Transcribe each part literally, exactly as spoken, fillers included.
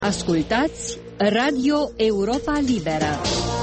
Ascultați Radio Europa Liberă.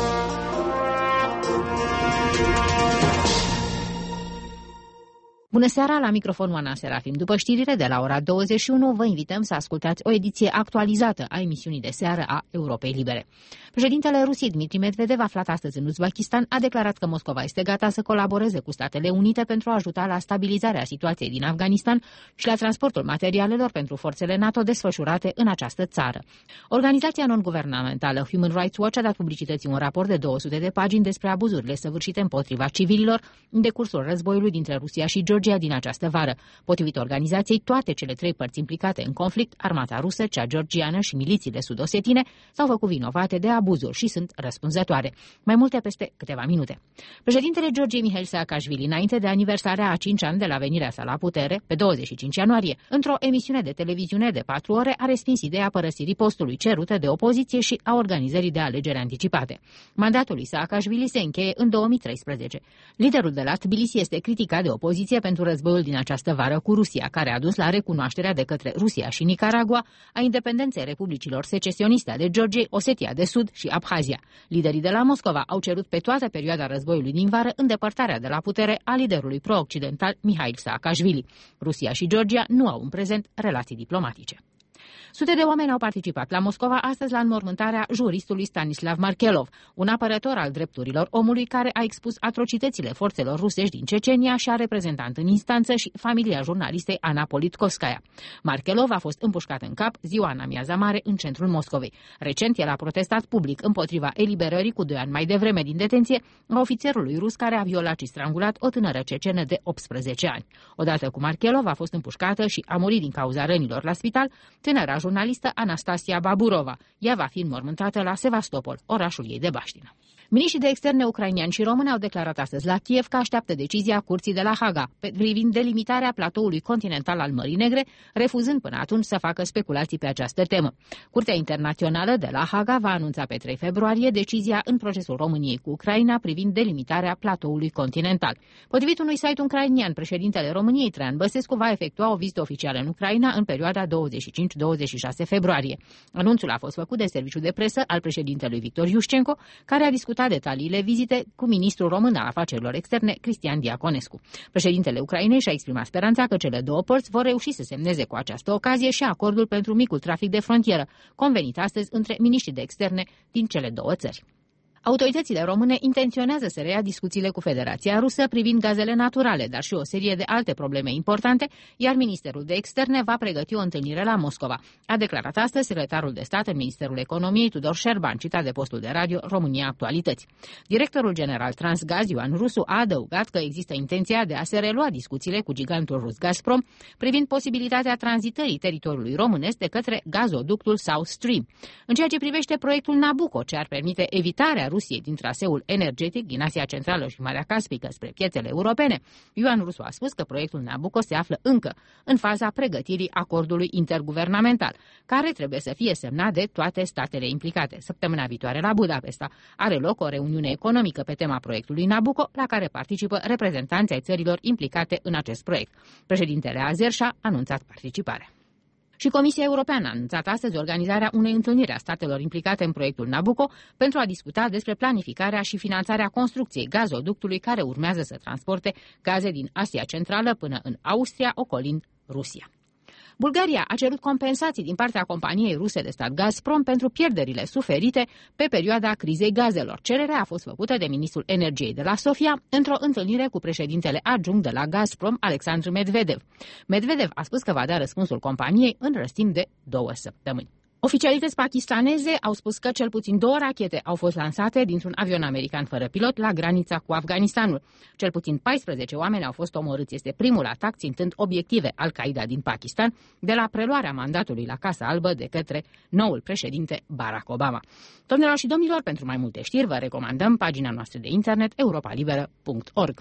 Bună seara, la microfon Oana Serafim. După știrile de la ora douăzeci și unu, vă invităm să ascultați o ediție actualizată a emisiunii de seară a Europei Libere. Președintele Rusiei, Dmitri Medvedev, aflat astăzi în Uzbekistan, a declarat că Moscova este gata să colaboreze cu Statele Unite pentru a ajuta la stabilizarea situației din Afganistan și la transportul materialelor pentru forțele NATO desfășurate în această țară. Organizația non-guvernamentală Human Rights Watch a dat publicității un raport de două sute de pagini despre abuzurile săvârșite împotriva civililor în decursul războiului dintre Rusia și Georgia din această vară. Potrivit organizației, toate cele trei părți implicate în conflict, armata rusă, cea georgiană și milițiile sud-osetine, s-au făcut vinovate de abuzuri și sunt răspunzătoare. Mai multe peste câteva minute. Președintele Georgiei, Mihail Saakashvili, înainte de aniversarea a cinci ani de la venirea sa la putere, pe douăzeci și cinci ianuarie, într-o emisiune de televiziune de patru ore, a respins ideea părăsirii postului cerută de opoziție și a organizării de alegeri anticipate. Mandatul lui Saakashvili se încheie în două mii treisprezece. Liderul de la Tbilisi este criticat de opoziție pentru războiul din această vară cu Rusia, care a dus la recunoașterea de către Rusia și Nicaragua a independenței republicilor secesioniste ale Georgiei, Osetia de Sud și Abhazia. Liderii de la Moscova au cerut pe toată perioada războiului din vară îndepărtarea de la putere a liderului pro-occidental Mihail Saakashvili. Rusia și Georgia nu au în prezent relații diplomatice. Sute de oameni au participat la Moscova astăzi la înmormântarea juristului Stanislav Markelov, un apărător al drepturilor omului care a expus atrocitățile forțelor rusești din Cecenia și a reprezentat în instanță și familia jurnalistei Ana Politkovskaya. Markelov a fost împușcat în cap ziua în amiaza mare în centrul Moscovei. Recent el a protestat public împotriva eliberării cu doi ani mai devreme din detenție a ofițerului rus care a violat și strangulat o tânără cecenă de optsprezece ani. Odată cu Markelov a fost împușcată și a murit din cauza rănilor la spital tânăra jurnalistă Anastasia Baburova. Ea va fi înmormântată la Sevastopol, orașul ei de baștină. Miniștrii de externe ucrainieni și români au declarat astăzi la Kiev că așteaptă decizia Curții de la Haga privind delimitarea platoului continental al Mării Negre, refuzând până atunci să facă speculații pe această temă. Curtea Internațională de la Haga va anunța pe trei februarie decizia în procesul României cu Ucraina privind delimitarea platoului continental. Potrivit unui site ucrainian, președintele României, Traian Băsescu, va efectua o vizită oficială în Ucraina în perioada douăzeci și cinci douăzeci și șase februarie. Anunțul a fost făcut de serviciul de presă al președintelui Victor Iușcenco, care a discutat detaliile vizite cu ministrul român al afacerilor externe, Cristian Diaconescu. Președintele Ucrainei și-a exprimat speranța că cele două părți vor reuși să semneze cu această ocazie și acordul pentru micul trafic de frontieră, convenit astăzi între miniștrii de externe din cele două țări. Autoritățile române intenționează să reia discuțiile cu Federația Rusă privind gazele naturale, dar și o serie de alte probleme importante, iar Ministerul de Externe va pregăti o întâlnire la Moscova. A declarat astăzi secretarul de stat în Ministerul Economiei, Tudor Șerban, citat de postul de radio România Actualități. Directorul general Transgaz, Ioan Rusu, a adăugat că există intenția de a se relua discuțiile cu gigantul rus Gazprom privind posibilitatea tranzitării teritoriului românesc de către gazoductul South Stream. În ceea ce privește proiectul Nabucco, ce ar permite evitarea Rusiei din traseul energetic din Asia Centrală și Marea Caspică spre piețele europene, Ioan Rusu a spus că proiectul Nabucco se află încă în faza pregătirii acordului interguvernamental, care trebuie să fie semnat de toate statele implicate. Săptămâna viitoare la Budapesta are loc o reuniune economică pe tema proiectului Nabucco, la care participă reprezentanții ai țărilor implicate în acest proiect. Președintele Azer și-a anunțat participarea. Și Comisia Europeană a anunțat astăzi organizarea unei întâlniri a statelor implicate în proiectul Nabucco pentru a discuta despre planificarea și finanțarea construcției gazoductului care urmează să transporte gaze din Asia Centrală până în Austria, ocolind Rusia. Bulgaria a cerut compensații din partea companiei ruse de stat Gazprom pentru pierderile suferite pe perioada crizei gazelor. Cererea a fost făcută de ministrul energiei de la Sofia într-o întâlnire cu președintele adjunct de la Gazprom, Alexandru Medvedev. Medvedev a spus că va da răspunsul companiei în răstim de două săptămâni. Oficialități pakistaneze au spus că cel puțin două rachete au fost lansate dintr-un avion american fără pilot la granița cu Afganistanul. Cel puțin paisprezece oameni au fost omorâți. Este primul atac țintând obiective Al-Qaeda din Pakistan de la preluarea mandatului la Casa Albă de către noul președinte Barack Obama. Domnilor și domnilor, pentru mai multe știri vă recomandăm pagina noastră de internet europa liberă punct org.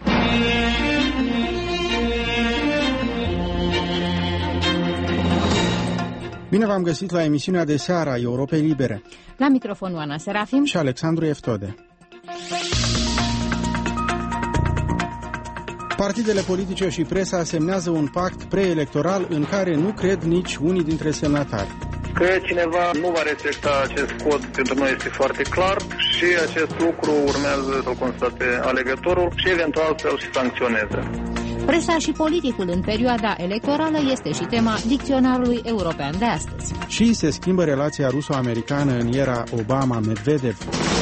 Bine v-am găsit la emisiunea de seară a Europei Libere. La microfon Oana Serafim și Alexandru Eftode. Partidele politice și presa semnează un pact preelectoral în care nu cred nici unii dintre semnatari. Că cineva nu va respecta acest cod pentru noi este foarte clar și acest lucru urmează să-l constate alegătorul și eventual să-l și sancționeze. Presa și politicul în perioada electorală este și tema dicționarului european de astăzi. Și se schimbă relația ruso-americană în era Obama-Medvedev.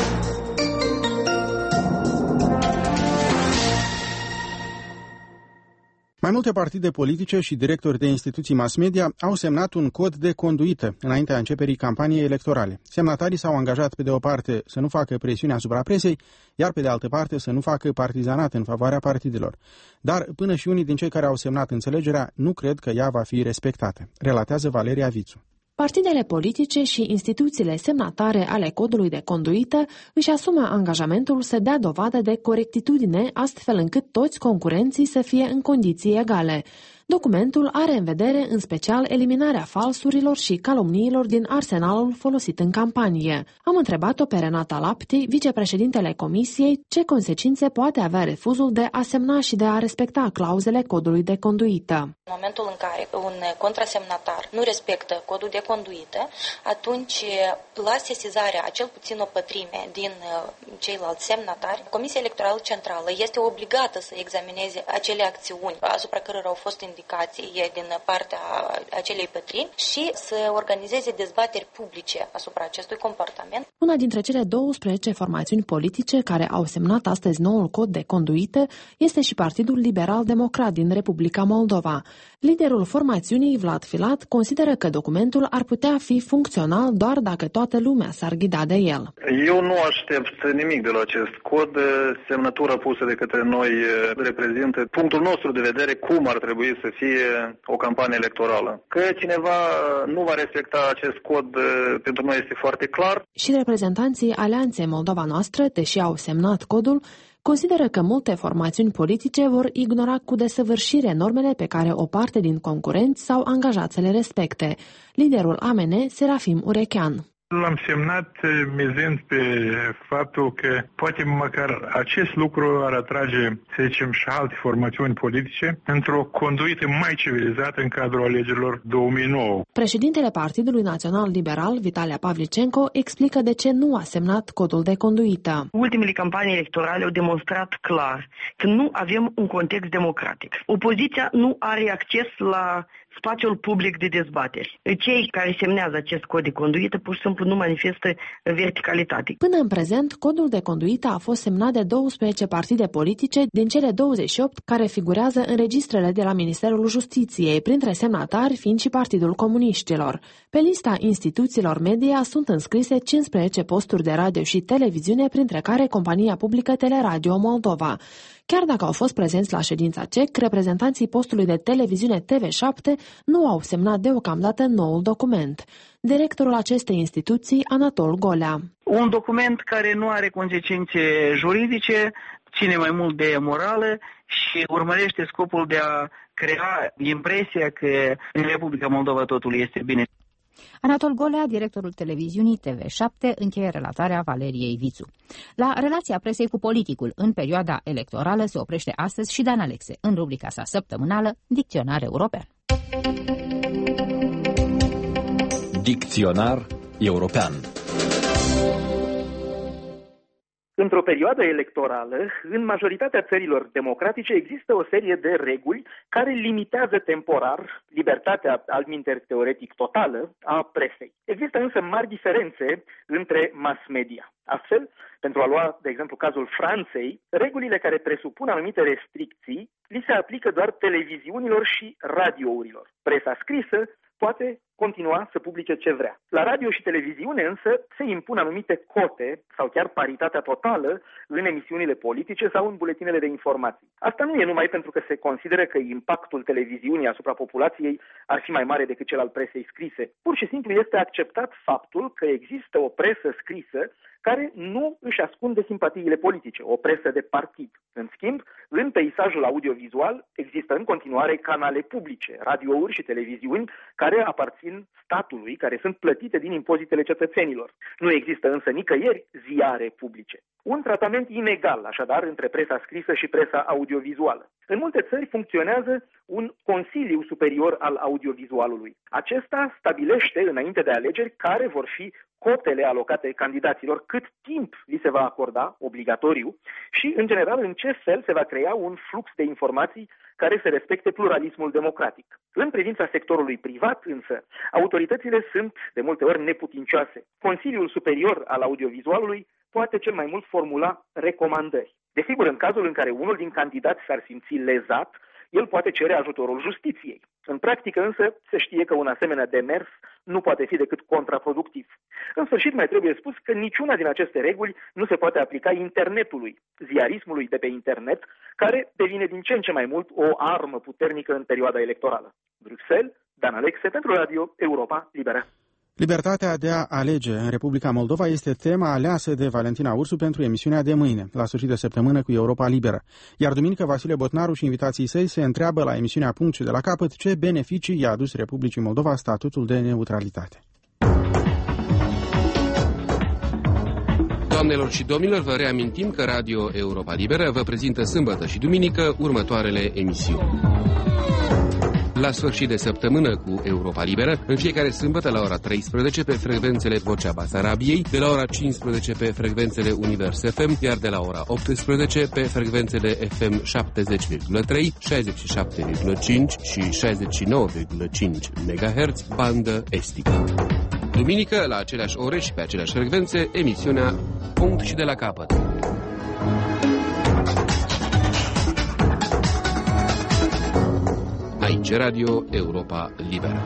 Mai multe partide politice și directori de instituții mass media au semnat un cod de conduită înaintea începerii campaniei electorale. Semnatarii s-au angajat pe de o parte să nu facă presiune asupra presei, iar pe de altă parte să nu facă partizanat în favoarea partidelor. Dar până și unii din cei care au semnat înțelegerea nu cred că ea va fi respectată, relatează Valeria Vițu. Partidele politice și instituțiile semnatare ale codului de conduită își asumă angajamentul să dea dovadă de corectitudine, astfel încât toți concurenții să fie în condiții egale. Documentul are în vedere în special eliminarea falsurilor și calomniilor din arsenalul folosit în campanie. Am întrebat-o pe Renata Lapti, vicepreședintele Comisiei, ce consecințe poate avea refuzul de a semna și de a respecta clauzele codului de conduită. În momentul în care un contrasemnatar nu respectă codul de conduită, atunci la sesizarea a cel puțin o pătrime din ceilalți semnatari, Comisia Electorală Centrală este obligată să examineze acele acțiuni asupra cărora au fost indicații din partea acelei pătrimi și să organizeze dezbateri publice asupra acestui comportament. Una dintre cele douăsprezece formațiuni politice care au semnat astăzi noul cod de conduită este și Partidul Liberal Democrat din Republica Moldova. Liderul formațiunii, Vlad Filat, consideră că documentul ar putea fi funcțional doar dacă toată lumea s-ar ghida de el. Eu nu aștept nimic de la acest cod. Semnătura pusă de către noi reprezintă punctul nostru de vedere cum ar trebui să fie o campanie electorală. Că cineva nu va respecta acest cod pentru noi este foarte clar. Și reprezentanții Alianței Moldova Noastră, deși au semnat codul, consideră că multe formațiuni politice vor ignora cu desăvârșire normele pe care o parte din concurenți s-au angajat să le respecte. Liderul A M N, Serafim Urechean. L-am semnat mizând pe faptul că poate măcar acest lucru ar atrage, să zicem, și alte formațiuni politice într-o conduită mai civilizată în cadrul alegerilor două mii nouă. Președintele Partidului Național Liberal, Vitalia Pavlicenko, explică de ce nu a semnat codul de conduită. Ultimele campanii electorale au demonstrat clar că nu avem un context democratic. Opoziția nu are acces la spațiul public de dezbateri. Cei care semnează acest cod de conduită pur și simplu nu manifestă verticalitate. Până în prezent, codul de conduită a fost semnat de douăsprezece partide politice din cele douăzeci și opt care figurează în registrele de la Ministerul Justiției, printre semnatari fiind și Partidul Comuniștilor. Pe lista instituțiilor media sunt înscrise cincisprezece posturi de radio și televiziune, printre care compania publică Teleradio Moldova. Chiar dacă au fost prezenți la ședința C E C, reprezentanții postului de televiziune T V șapte nu au semnat deocamdată noul document. Directorul acestei instituții, Anatol Golea. Un document care nu are consecințe juridice, ține mai mult de morală și urmărește scopul de a crea impresia că în Republica Moldova totul este bine. Anatol Golea, directorul televiziunii T V șapte, încheie relatarea Valeriei Vițu. La relația presei cu politicul în perioada electorală se oprește astăzi și Dan Alexe, în rubrica sa săptămânală Dicționar European. Dicționar European. Într-o perioadă electorală, în majoritatea țărilor democratice există o serie de reguli care limitează temporar libertatea, altminteri teoretic totală, a presei. Există însă mari diferențe între mass media. Astfel, pentru a lua, de exemplu, cazul Franței, regulile care presupun anumite restricții li se aplică doar televiziunilor și radiourilor. Presa scrisă poate continua să publice ce vrea. La radio și televiziune însă se impun anumite cote sau chiar paritatea totală în emisiunile politice sau în buletinele de informații. Asta nu e numai pentru că se consideră că impactul televiziunii asupra populației ar fi mai mare decât cel al presei scrise. Pur și simplu este acceptat faptul că există o presă scrisă care nu își ascunde simpatiile politice, o presă de partid. În schimb, în peisajul audiovizual există în continuare canale publice, radiouri și televiziuni care aparțin sarcini statului care sunt plătite din impozitele cetățenilor. Nu există însă nicăieri ziare publice. Un tratament inegal, așadar, între presa scrisă și presa audiovizuală. În multe țări funcționează un Consiliu Superior al Audiovizualului. Acesta stabilește, înainte de alegeri, care vor fi cotele alocate candidaților, cât timp li se va acorda, obligatoriu, și, în general, în ce fel se va crea un flux de informații care să respecte pluralismul democratic. În privința sectorului privat, însă, autoritățile sunt, de multe ori, neputincioase. Consiliul Superior al Audiovizualului poate cel mai mult formula recomandări. Desigur, în cazul în care unul din candidați s-ar simți lezat, el poate cere ajutorul justiției. În practică însă se știe că un asemenea demers nu poate fi decât contraproductiv. În sfârșit, mai trebuie spus că niciuna din aceste reguli nu se poate aplica internetului, ziarismului de pe internet, care devine din ce în ce mai mult o armă puternică în perioada electorală. Bruxelles, Dan Alexe pentru Radio Europa Liberă. Libertatea de a alege în Republica Moldova este tema aleasă de Valentina Ursu pentru emisiunea de mâine, la sfârșit de săptămână cu Europa Liberă. Iar duminică Vasile Botnaru și invitații săi se întreabă la emisiunea Punct și de la capăt ce beneficii i-a adus Republicii Moldova statutul de neutralitate. Doamnelor și domnilor, vă reamintim că Radio Europa Liberă vă prezintă sâmbătă și duminică următoarele emisiuni. La sfârșit de săptămână cu Europa Liberă, în fiecare sâmbătă la ora treisprezece pe frecvențele Vocea Basarabiei, de la ora cincisprezece pe frecvențele Univers F M, iar de la ora optsprezece pe frecvențele F M șaptezeci virgulă trei, șaizeci și șapte virgulă cinci și șaizeci și nouă virgulă cinci megahertz, bandă estică. Duminică, la aceleași ore și pe aceleași frecvențe, emisiunea Punct și de la capăt. Aici Radio Europa Liberă.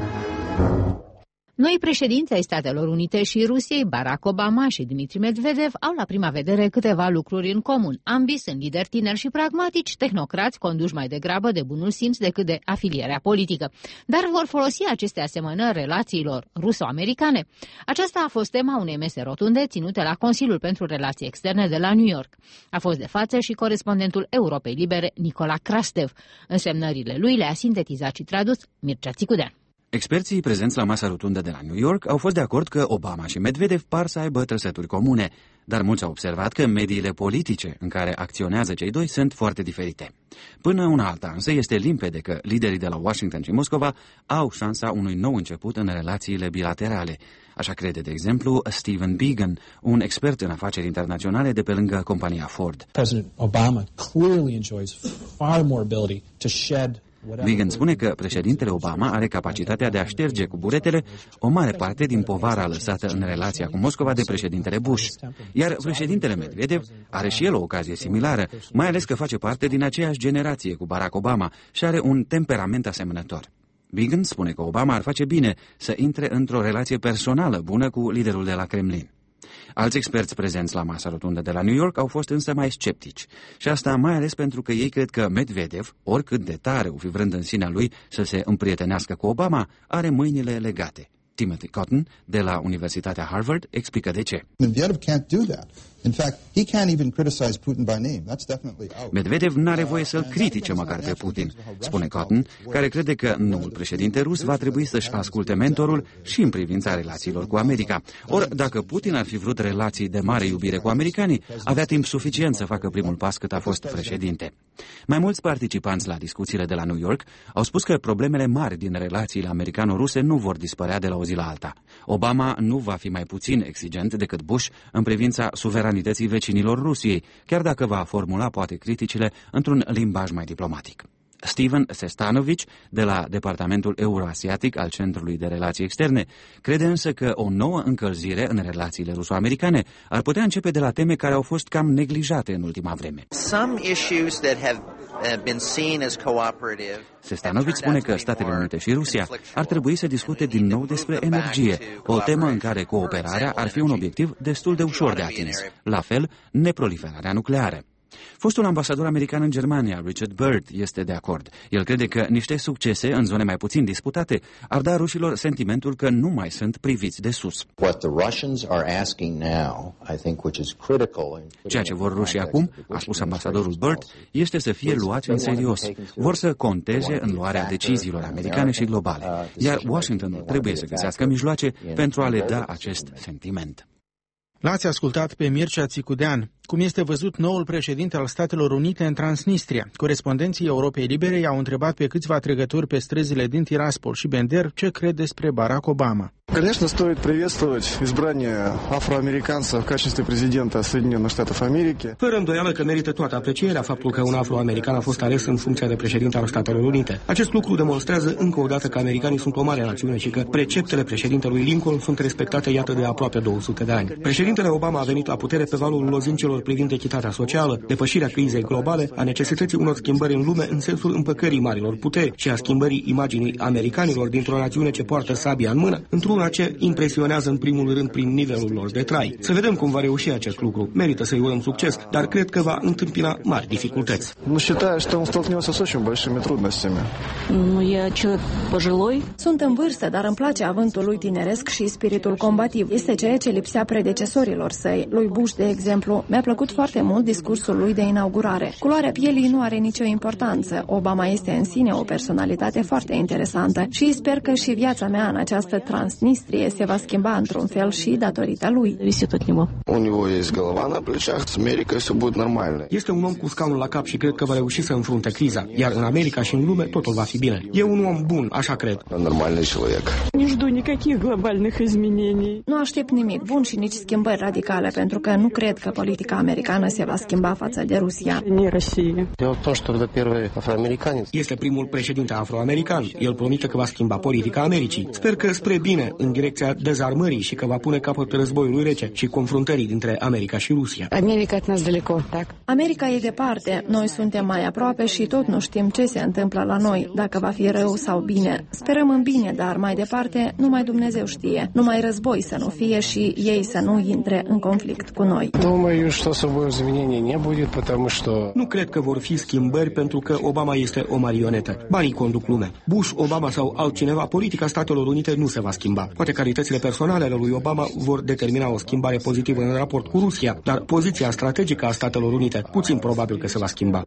Noi președinți ai Statelor Unite și Rusiei, Barack Obama și Dmitri Medvedev, au la prima vedere câteva lucruri în comun. Ambii sunt lideri tineri și pragmatici, tehnocrați conduși mai degrabă de bunul simț decât de afilierea politică. Dar vor folosi aceste asemănări relațiilor ruso-americane? Aceasta a fost tema unei mese rotunde ținute la Consiliul pentru Relații Externe de la New York. A fost de față și corespondentul Europei Libere, Nicola Krastev. Însemnările lui le-a sintetizat și tradus Mircea Țicudean. Experții prezenți la masa rotundă de la New York au fost de acord că Obama și Medvedev par să aibă trăsături comune, dar mulți au observat că mediile politice în care acționează cei doi sunt foarte diferite. Până una alta însă este limpede că liderii de la Washington și Moscova au șansa unui nou început în relațiile bilaterale. Așa crede, de exemplu, Stephen Biegun, un expert în afaceri internaționale de pe lângă compania Ford. President Obama clearly enjoys far more ability to shed. Biegun spune că președintele Obama are capacitatea de a șterge cu buretele o mare parte din povara lăsată în relația cu Moscova de președintele Bush. Iar președintele Medvedev are și el o ocazie similară, mai ales că face parte din aceeași generație cu Barack Obama și are un temperament asemănător. Biegun spune că Obama ar face bine să intre într-o relație personală bună cu liderul de la Kremlin. Alți experți prezenți la masa rotundă de la New York au fost însă mai sceptici. Și asta mai ales pentru că ei cred că Medvedev, oricât de tare o fi vrând în sinea lui să se împrietenească cu Obama, are mâinile legate. Timothy Cotton, de la Universitatea Harvard, explică de ce. Medvedev can't do that. In fact, he can't even criticize Putin by name. That's definitely out. Medvedev n-are voie să-l critique măcar pe Putin, spune Cotton, care crede că noul președinte rus va trebui să-și asculte mentorul și în privința relațiilor cu America. Ori, dacă Putin ar fi vrut relații de mare iubire cu americanii, avea timp suficient să facă primul pas cât a fost președinte. Mai mulți participanți la discuțiile de la New York au spus că problemele mari din relațiile americano-ruse nu vor dispărea de la o zi la alta. Obama nu va fi mai puțin exigent decât Bush în privința suveranității vecinilor Rusiei, chiar dacă va formula poate criticile într-un limbaj mai diplomatic. Steven Sestanovic, de la Departamentul Euroasiatic al Centrului de Relații Externe, crede însă că o nouă încălzire în relațiile ruso-americane ar putea începe de la teme care au fost cam neglijate în ultima vreme. Sestanovic spune că Statele Unite și Rusia ar trebui să discute din nou despre energie, o temă în care cooperarea ar fi un obiectiv destul de ușor de atins, la fel neproliferarea nucleară. Fostul ambasador american în Germania, Richard Byrd, este de acord. El crede că niște succese în zone mai puțin disputate ar da rușilor sentimentul că nu mai sunt priviți de sus. Ceea ce vor rușii acum, a spus ambasadorul Byrd, este să fie luați în serios. Vor să conteze în luarea deciziilor americane și globale, iar Washingtonul trebuie să găsească mijloace pentru a le da acest sentiment. L-ați ascultat pe Mircea Țicudean. Cum este văzut noul președinte al Statelor Unite în Transnistria? Corespondenții Europei Libere i-au întrebat pe câțiva trecători pe străzile din Tiraspol și Bender ce cred despre Barack Obama. Конечно, стоит приветствовать избрание афроамериканца в качестве президента Соединенных Штатов Америки. Fără îndoială că merită toată aprecierea faptul că un afroamerican a fost ales în funcția de președinte al Statelor Unite. Acest lucru demonstrează încă o dată că americanii sunt o mare națiune și că preceptele președintelui Lincoln sunt respectate iată de aproape două sute de ani. Președintele Obama a venit la putere pe valul lozincelor privind echitatea socială, depășirea crizei globale, a necesității unor schimbări în lume în sensul împăcării marilor puteri și a schimbării imaginii americanilor dintr-o națiune ce poartă sabia în mână, într-una ce impresionează în primul rând prin nivelul lor de trai. Să vedem cum va reuși acest lucru. Merită să-i urăm succes, dar cred că va întâmpina mari dificultăți. Nu считаю, что он столкнется с очень большими трудностями. Nu e человек пожилой. Sunt în vârstă, dar îmi place avântul lui tineresc și spiritul combativ. Este ceea ce lipsea predecesorilor săi. Lui Bush, de exemplu, mi-a plăcut foarte mult discursul lui de inaugurare. Culoarea pielii nu are nicio importanță. Obama este în sine o personalitate foarte interesantă și sper că și viața mea în această Transnistrie se va schimba într-un fel și datorită lui. Este un om cu scaunul la cap și cred că va reuși să înfrunte criza, iar în America și în lume totul va fi bine. E un om bun, așa cred. Nu aștept nimic bun și nici schimbări radicale, pentru că nu cred că politica americană se va schimba față de Rusia. Este primul președinte afroamerican. El promite că va schimba politica Americii. Sper că spre bine, în direcția dezarmării și că va pune capăt războiului rece și confruntării dintre America și Rusia. America e departe, noi suntem mai aproape și tot nu știm ce se întâmplă la noi, dacă va fi rău sau bine. Sperăm în bine, dar mai departe numai Dumnezeu știe. Numai război să nu fie și ei să nu intre în conflict cu noi. Nu cred că vor fi schimbări pentru că Obama este o marionetă. Banii conduc lumea. Bush, Obama sau altcineva, politica Statelor Unite nu se va schimba. Poate calitățile personale ale lui Obama vor determina o schimbare pozitivă în raport cu Rusia, dar poziția strategică a Statelor Unite puțin probabil că se va schimba.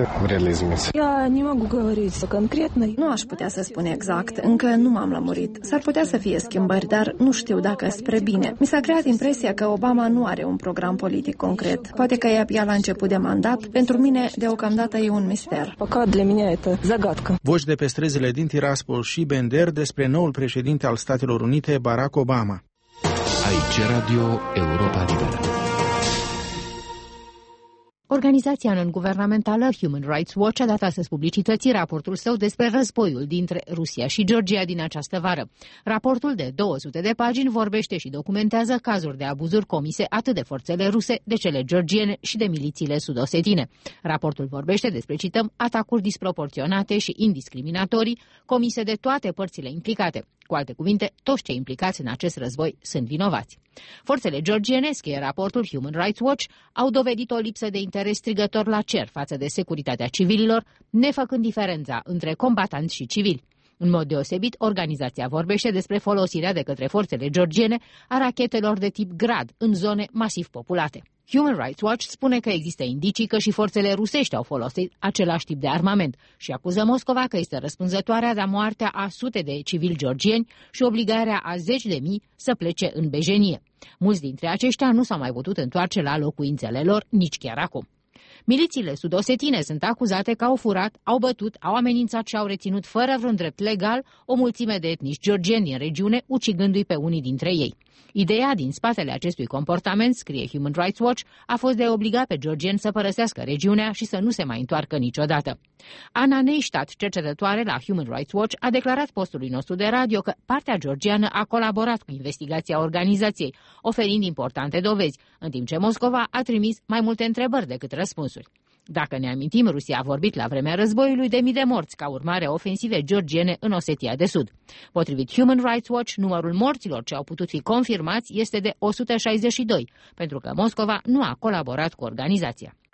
Nu aș putea să spun exact, încă nu m-am lămurit. S-ar putea să fie schimbări, dar nu știu dacă spre bine. Mi s-a creat impresia că Obama nu are un program politic concret. Poate că e abia la început de mandat. Pentru mine, deocamdată, e un mister. Voci de pe străzile din Tiraspol și Bender despre noul președinte al Statelor Unite, Barack Obama. Aici Radio Europa Liberă. Organizația non-guvernamentală Human Rights Watch a dat astăzi publicității raportul său despre războiul dintre Rusia și Georgia din această vară. Raportul de două sute de pagini vorbește și documentează cazuri de abuzuri comise atât de forțele ruse, de cele georgiene și de milițiile sud-osetine. Raportul vorbește despre, cităm, atacuri disproporționate și indiscriminatorii comise de toate părțile implicate. Cu alte cuvinte, toți cei implicați în acest război sunt vinovați. Forțele georgiene, scrie raportul Human Rights Watch, au dovedit o lipsă de interes strigător la cer față de securitatea civililor, nefăcând diferența între combatanți și civili. În mod deosebit, organizația vorbește despre folosirea de către forțele georgiene a rachetelor de tip Grad în zone masiv populate. Human Rights Watch spune că există indicii că și forțele rusești au folosit același tip de armament și acuză Moscova că este răspunzătoarea de moartea a sute de civili georgieni și obligarea a zeci de mii să plece în bejenie. Mulți dintre aceștia nu s-au mai putut întoarce la locuințele lor nici chiar acum. Milițiile sud-osetine sunt acuzate că au furat, au bătut, au amenințat și au reținut fără vreun drept legal o mulțime de etnici georgieni din regiune, ucigându-i pe unii dintre ei. Ideea din spatele acestui comportament, scrie Human Rights Watch, a fost de a obliga pe georgieni să părăsească regiunea și să nu se mai întoarcă niciodată. Ana Neistat, cercetătoare la Human Rights Watch, a declarat postului nostru de radio că partea georgiană a colaborat cu investigația organizației, oferind importante dovezi, în timp ce Moscova a trimis mai multe întrebări decât răspunsuri. Dacă ne amintim, Rusia a vorbit la vremea războiului de mii de morți ca urmare a ofensive georgiene în Osetia de Sud. Potrivit Human Rights Watch, numărul morților ce au putut fi confirmați este de o sută șaizeci și doi, pentru că Moscova nu a colaborat cu organizația.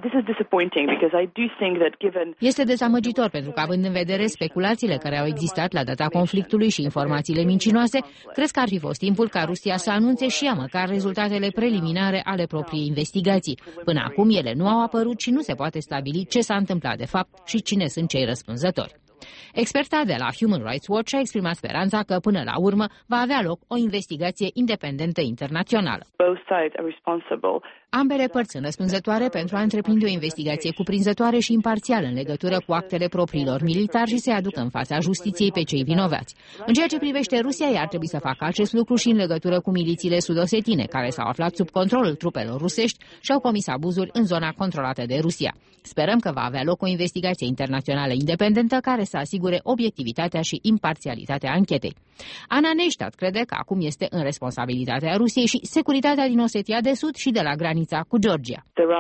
Este dezamăgitor pentru că, având în vedere speculațiile care au existat la data conflictului și informațiile mincinoase, cred că ar fi fost timpul ca Rusia să anunțe și ea măcar rezultatele preliminare ale propriei investigații. Până acum ele nu au apărut și nu se poate stabili ce s-a întâmplat de fapt și cine sunt cei răspunzători. Experta de la Human Rights Watch a exprimat speranța că, până la urmă, va avea loc o investigație independentă internațională. Ambele părți sunt răspunzătoare pentru a întreprinde o investigație cuprinzătoare și imparțială în legătură cu actele propriilor militari și să-i aducă în fața justiției pe cei vinovați. În ceea ce privește Rusia, ea ar trebui să facă acest lucru și în legătură cu milițiile sud-osetine, care s-au aflat sub controlul trupelor rusești și au comis abuzuri în zona controlată de Rusia. Sperăm că va avea loc o investigație internațională independentă care să asigure obiectivitatea și imparțialitatea anchetei. Ana Neistat crede că acum este în responsabilitatea Rusiei și securitatea din Osetia de Sud și de la granița cu Georgia.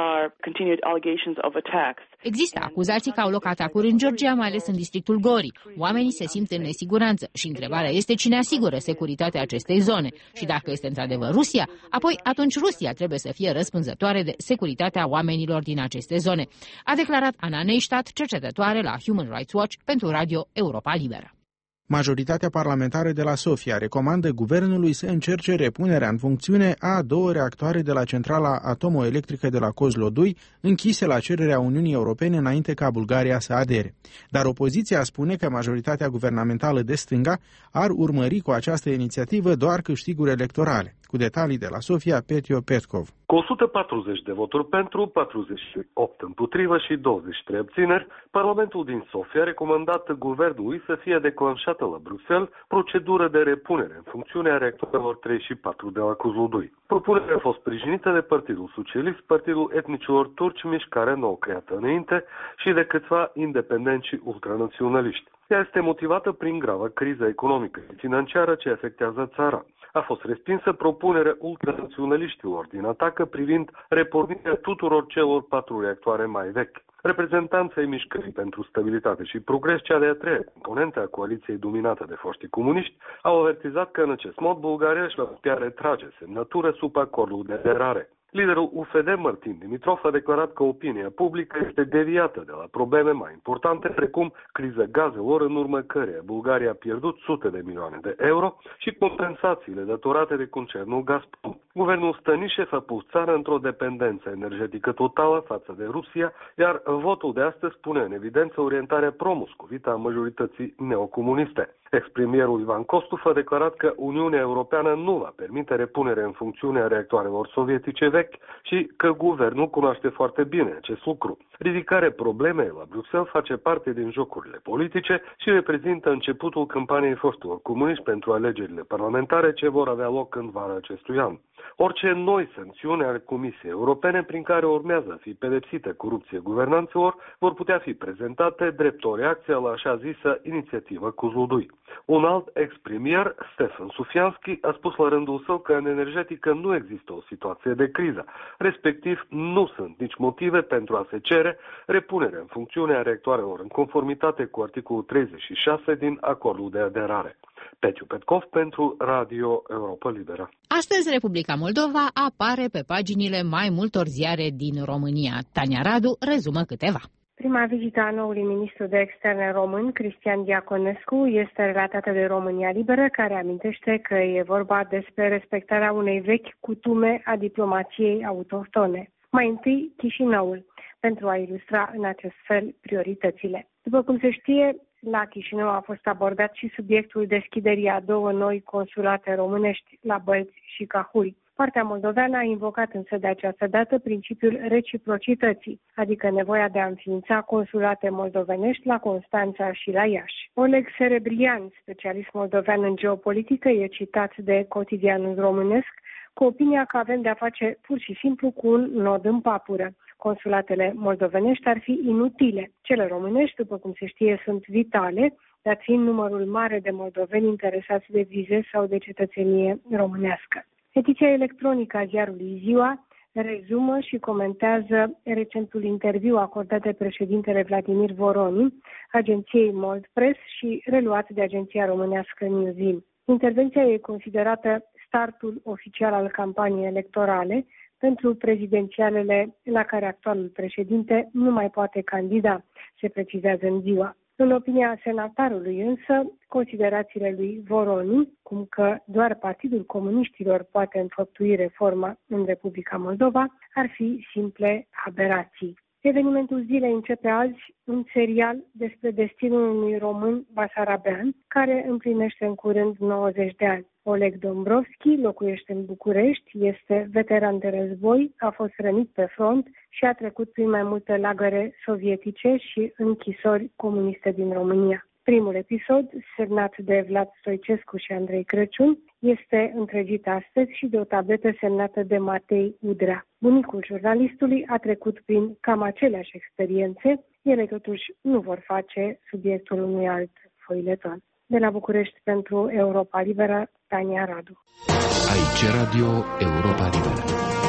Există acuzații că au loc atacuri în Georgia, mai ales în districtul Gori. Oamenii se simt în nesiguranță și întrebarea este cine asigură securitatea acestei zone. Și dacă este într-adevăr Rusia, apoi atunci Rusia trebuie să fie răspunzătoare de securitatea oamenilor din aceste zone, a declarat Ana Neistat, cercetătoare la Human Rights Watch pentru Radio Europa Liberă. Majoritatea parlamentară de la Sofia recomandă guvernului să încerce repunerea în funcțiune a două reactoare de la centrala atomoelectrică de la Kozlodui, închise la cererea Uniunii Europene înainte ca Bulgaria să adere. Dar opoziția spune că majoritatea guvernamentală de stânga ar urmări cu această inițiativă doar câștiguri electorale. Cu detalii de la Sofia, Petio Petkov. Cu o sută patruzeci de voturi pentru, patruzeci și opt împotrivă și douăzeci și trei abțineri, Parlamentul din Sofia a recomandat guvernului să fie declanșată la Bruxelles procedură de repunere în funcțiune a reactoarelor trei și patru de la Kozlodui. Propunerea a fost sprijinită de Partidul Socialist, Partidul Etnicilor Turci, mișcare nouă creată înainte, și de câțiva independenți și ultranaționaliști. Ea este motivată prin grava criză economică și financiară ce afectează țara. A fost respinsă propunerea ultranaționaliștilor din atacă privind repornirea tuturor celor patru reactoare mai vechi. Reprezentanții ai Mișcării pentru Stabilitate și Progres, cea de-a treia componentă a coaliției dominată de foștii comuniști, au avertizat că în acest mod Bulgaria își va putea retrage semnătură sub acordul de aderare. Liderul U F D, Martin Dimitrov, a declarat că opinia publică este deviată de la probleme mai importante, precum criza gazelor, în urmă căreia Bulgaria a pierdut sute de milioane de euro, și compensațiile datorate de concernul Gazprom. Guvernul Stănișev a pus țara într-o dependență energetică totală față de Rusia, iar votul de astăzi pune în evidență orientarea pro-moscovită a majorității neocomuniste. Ex-premierul Ivan Kostov a declarat că Uniunea Europeană nu va permite repunerea în funcțiune a reactoarelor sovietice vechi și că guvernul cunoaște foarte bine acest lucru. Ridicarea problemei la Bruxelles face parte din jocurile politice și reprezintă începutul campaniei foștilor comuniști pentru alegerile parlamentare ce vor avea loc în vara acestui an. Orice noi sancțiuni ale Comisiei Europene prin care urmează a fi pedepsită corupție guvernanților vor putea fi prezentate drept o reacție la așa zisă inițiativă Kozlodui. Un alt ex-premier, Stefan Sufianski, a spus la rândul său că în energetică nu există o situație de criză, respectiv nu sunt nici motive pentru a se cere repunerea în funcțiune a reactoarelor în conformitate cu articolul treizeci și șase din acordul de aderare. Petiu Petkov pentru Radio Europa Liberă. Astăzi Republica Moldova apare pe paginile mai multor ziare din România. Tania Radu rezumă câteva. Prima vizită a noului ministru de externe român, Cristian Diaconescu, este relatată de România Liberă, care amintește că e vorba despre respectarea unei vechi cutume a diplomației autohtone. Mai întâi, Chișinăul, pentru a ilustra în acest fel prioritățile. După cum se știe, la Chișinău a fost abordat și subiectul deschiderii a două noi consulate românești la Bălți și Cahuri. Partea moldoveană a invocat însă de această dată principiul reciprocității, adică nevoia de a înființa consulate moldovenești la Constanța și la Iași. Oleg Serebrian, specialist moldovean în geopolitică, e citat de Cotidianul Românesc cu opinia că avem de-a face pur și simplu cu un nod în papură. Consulatele moldovenești ar fi inutile. Cele românești, după cum se știe, sunt vitale, dat fiind numărul mare de moldoveni interesați de vize sau de cetățenie românească. Ediția electronică a ziarului Ziua rezumă și comentează recentul interviu acordat de președintele Vladimir Voronin agenției Mold Press și reluat de agenția românească Newzim. Intervenția e considerată startul oficial al campaniei electorale, pentru prezidențialele la care actualul președinte nu mai poate candida, se precizează în Ziua. În opinia senatarului însă, considerațiile lui Voroni, cum că doar Partidul Comuniștilor poate înfăptui reforma în Republica Moldova, ar fi simple aberații. Evenimentul zilei începe azi un serial despre destinul unui român basarabean care împlinește în curând nouăzeci de ani. Oleg Dombrovski locuiește în București, este veteran de război, a fost rănit pe front și a trecut prin mai multe lagăre sovietice și închisori comuniste din România. Primul episod, semnat de Vlad Stoicescu și Andrei Crăciun, este întregit astăzi și de o tabletă semnată de Matei Udrea. Bunicul jurnalistului a trecut prin cam aceleași experiențe, ele totuși nu vor face subiectul unui alt foileton. De la București pentru Europa Liberă, Tania Radu. Aici Radio Europa Liberă.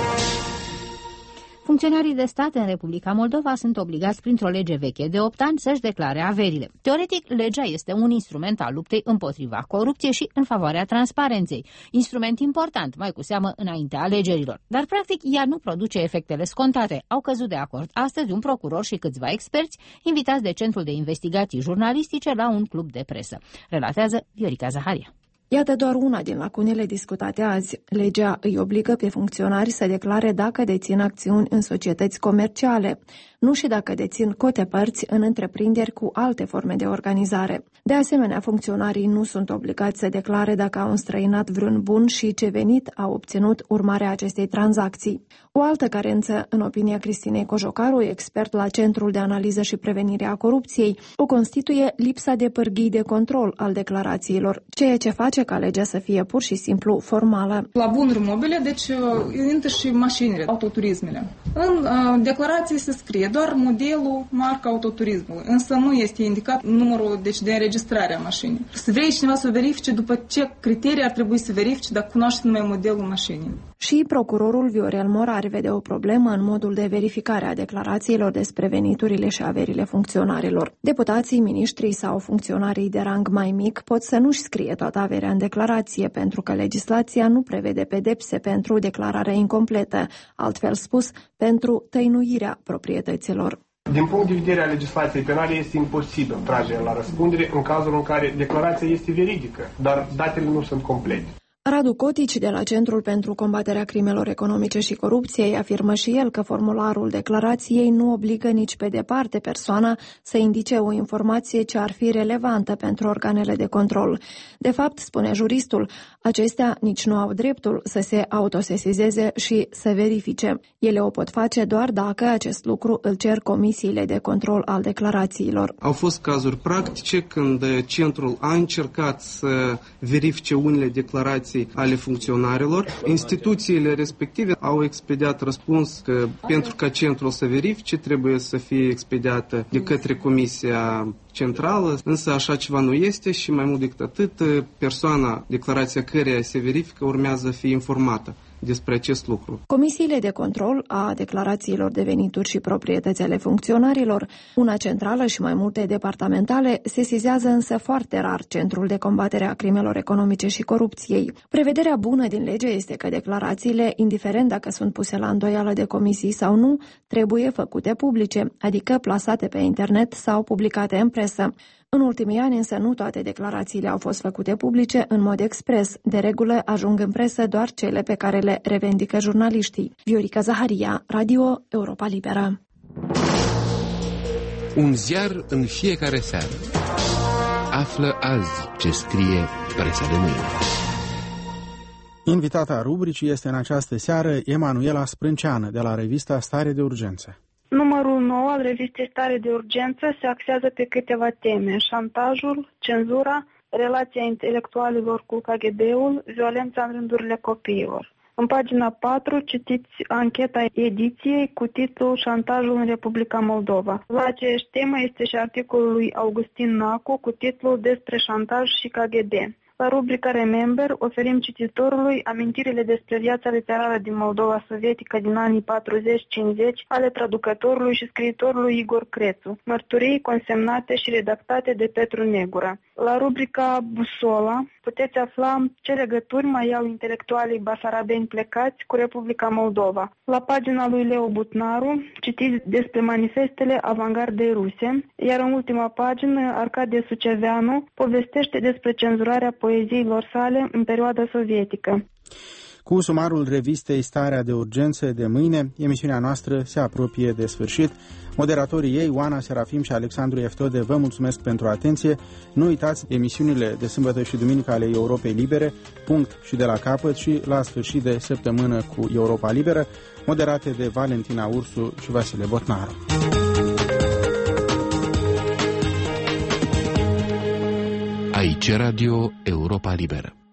Funcționarii de stat în Republica Moldova sunt obligați printr-o lege veche de opt ani să-și declare averile. Teoretic, legea este un instrument al luptei împotriva corupției și în favoarea transparenței. Instrument important, mai cu seamă înaintea alegerilor. Dar, practic, ea nu produce efectele scontate. Au căzut de acord astăzi un procuror și câțiva experți invitați de Centrul de Investigații Jurnalistice la un club de presă. Relatează Viorica Zaharia. Iată doar una din lacunele discutate azi. Legea îi obligă pe funcționari să declare dacă dețin acțiuni în societăți comerciale, nu și dacă dețin cote părți în întreprinderi cu alte forme de organizare. De asemenea, funcționarii nu sunt obligați să declare dacă au înstrăinat vreun bun și ce venit au obținut urmarea acestei tranzacții. O altă carență, în opinia Cristinei Cojocaru, expert la Centrul de Analiză și Prevenire a Corupției, o constituie lipsa de pârghii de control al declarațiilor, ceea ce face ca legea să fie pur și simplu formală. La bunuri mobile, deci intră și mașinile, autoturismele. În uh, declarație se scrie doar modelul, marca autoturismului, însă nu este indicat numărul deci, de înregistrare a mașinii. Să vrei cineva să verifice după ce criterii ar trebui să verifice dacă cunoaște numai modelul mașinii. Și procurorul Viorel Morar vede o problemă în modul de verificare a declarațiilor despre veniturile și averile funcționarilor. Deputații, miniștrii sau funcționarii de rang mai mic pot să nu-și scrie toată averea în declarație, pentru că legislația nu prevede pedepse pentru declararea incompletă, altfel spus, pentru tăinuirea proprietăților. Din punct de vedere al legislației penale este imposibil tragerea la răspundere în cazul în care declarația este veridică, dar datele nu sunt complete. Radu Cotici, de la Centrul pentru Combaterea Crimelor Economice și Corupției, afirmă și el că formularul declarației nu obligă nici pe departe persoana să indice o informație ce ar fi relevantă pentru organele de control. De fapt, spune juristul, acestea nici nu au dreptul să se autosesizeze și să verifice. Ele o pot face doar dacă acest lucru îl cer comisiile de control al declarațiilor. Au fost cazuri practice când Centrul a încercat să verifice unele declarații ale funcționarilor. Instituțiile respective au expediat răspuns că pentru ca centrul să verifice trebuie să fie expediată de către Comisia Centrală, însă așa ceva nu este și mai mult decât atât, persoana, declarația căreia se verifică, urmează să fie informată despre acest lucru. Comisiile de control a declarațiilor de venituri și proprietăți ale funcționarilor, una centrală și mai multe departamentale, sesizează însă foarte rar Centrul de Combatere a Crimelor Economice și Corupției. Prevederea bună din lege este că declarațiile, indiferent dacă sunt puse la îndoială de comisii sau nu, trebuie făcute publice, adică plasate pe internet sau publicate în presă. În ultimii ani însă nu toate declarațiile au fost făcute publice în mod expres. De regulă ajung în presă doar cele pe care le revendică jurnaliștii. Viorica Zaharia, Radio Europa Liberă. Un ziar în fiecare seară. Află azi ce scrie presa de mâine. Invitata rubricii este în această seară Emanuela Sprânceană, de la revista Stare de Urgență. Numărul nouă al revistei Stare de Urgență se axează pe câteva teme: șantajul, cenzura, relația intelectualilor cu K G B-ul, violența în rândurile copiilor. În pagina patru citiți ancheta ediției cu titlul Șantajul în Republica Moldova. La aceeași temă este și articolul lui Augustin Nacu cu titlul Despre șantaj și K G B. La rubrica Remember oferim cititorului amintirile despre viața literară din Moldova sovietică din anii patruzeci cincizeci ale traducătorului și scriitorului Igor Crețu, mărturii consemnate și redactate de Petru Negura. La rubrica Busola puteți afla ce legături mai au intelectualii basarabeni plecați cu Republica Moldova. La pagina lui Leo Butnaru citiți despre manifestele avangardei ruse, iar în ultima pagină Arcadie Suceveanu povestește despre cenzurarea poeziilor sale în perioada sovietică. Cu sumarul revistei Starea de Urgență de mâine, emisiunea noastră se apropie de sfârșit. Moderatorii ei, Oana Serafim și Alexandru Eftode, vă mulțumesc pentru atenție. Nu uitați emisiunile de sâmbătă și duminică ale Europei Libere, punct și de la capăt, și la sfârșit de săptămână cu Europa Liberă, moderate de Valentina Ursu și Vasile Botnaru. Aici Radio Europa Liberă.